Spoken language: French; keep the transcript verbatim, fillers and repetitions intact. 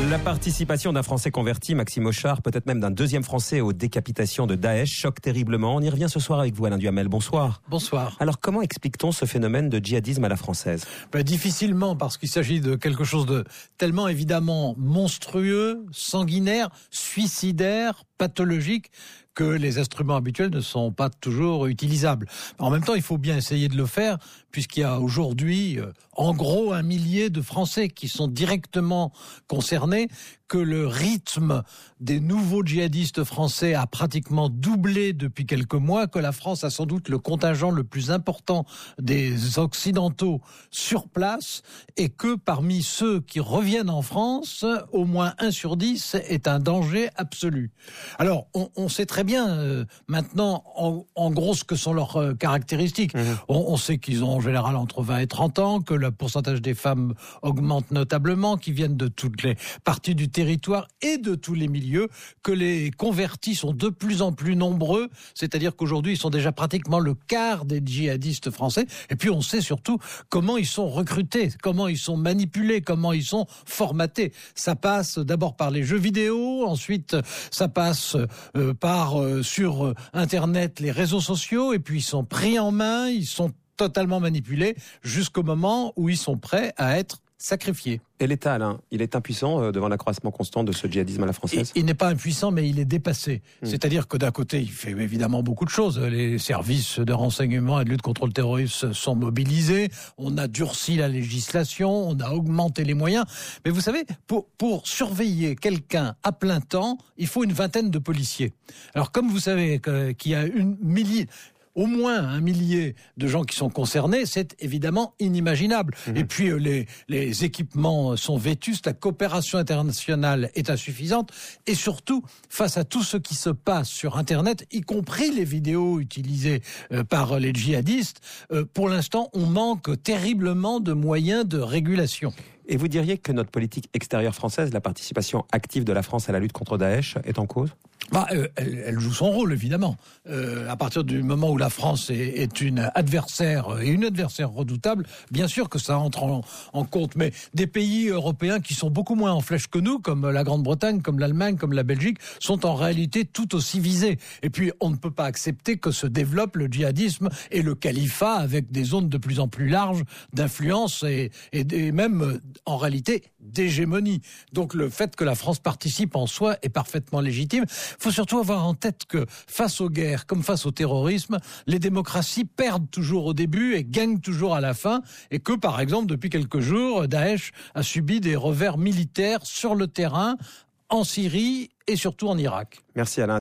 La participation d'un Français converti, Maxime Auchard, peut-être même d'un deuxième Français aux décapitations de Daesh, choque terriblement. On y revient ce soir avec vous, Alain Duhamel. Bonsoir. Bonsoir. Alors, comment explique-t-on ce phénomène de djihadisme à la française ? Ben, difficilement, parce qu'il s'agit de quelque chose de tellement évidemment monstrueux, sanguinaire, suicidaire, pathologique, que les instruments habituels ne sont pas toujours utilisables. En même temps, il faut bien essayer de le faire, puisqu'il y a aujourd'hui, euh, en gros, un millier de Français qui sont directement concernés, que le rythme des nouveaux djihadistes français a pratiquement doublé depuis quelques mois, que la France a sans doute le contingent le plus important des Occidentaux sur place, et que parmi ceux qui reviennent en France, au moins un sur dix est un danger absolu. Alors, on, on sait très bien euh, maintenant, en, en gros, ce que sont leurs euh, caractéristiques. Mmh. On, on sait qu'ils ont en général entre vingt et trente ans, que le pourcentage des femmes augmente notablement, qu'ils viennent de toutes les parties du territoire et de tous les milieux, que les convertis sont de plus en plus nombreux, c'est-à-dire qu'aujourd'hui, ils sont déjà pratiquement le quart des djihadistes français. Et puis, on sait surtout comment ils sont recrutés, comment ils sont manipulés, comment ils sont formatés. Ça passe d'abord par les jeux vidéo, ensuite, ça passe euh, par euh, sur euh, Internet, les réseaux sociaux, et puis ils sont pris en main, ils sont totalement manipulés jusqu'au moment où ils sont prêts à être sacrifiés. Et l'État, Alain, il est impuissant devant l'accroissement constant de ce djihadisme à la française ? Il, il n'est pas impuissant, mais il est dépassé. Mmh. C'est-à-dire que d'un côté, il fait évidemment beaucoup de choses. Les services de renseignement et de lutte contre le terrorisme sont mobilisés. On a durci la législation, on a augmenté les moyens. Mais vous savez, pour, pour surveiller quelqu'un à plein temps, il faut une vingtaine de policiers. Alors, comme vous savez que, qu'il y a une millier... au moins un millier de gens qui sont concernés, c'est évidemment inimaginable. Mmh. Et puis les, les équipements sont vétustes, la coopération internationale est insuffisante, et surtout, face à tout ce qui se passe sur Internet, y compris les vidéos utilisées euh, par les djihadistes, euh, pour l'instant, on manque terriblement de moyens de régulation. Et vous diriez que notre politique extérieure française, la participation active de la France à la lutte contre Daesh, est en cause ? Bah, euh, elle, elle joue son rôle, évidemment. Euh, à partir du moment où la France est, est une adversaire, et une adversaire redoutable, bien sûr que ça entre en, en compte. Mais des pays européens qui sont beaucoup moins en flèche que nous, comme la Grande-Bretagne, comme l'Allemagne, comme la Belgique, sont en réalité tout aussi visés. Et puis, on ne peut pas accepter que se développe le djihadisme et le califat avec des zones de plus en plus larges d'influence et, et, et même, en réalité, d'hégémonie. Donc, le fait que la France participe en soi est parfaitement légitime. Il faut surtout avoir en tête que face aux guerres, comme face au terrorisme, les démocraties perdent toujours au début et gagnent toujours à la fin, et que, par exemple, depuis quelques jours, Daesh a subi des revers militaires sur le terrain, en Syrie et surtout en Irak. Merci Alain.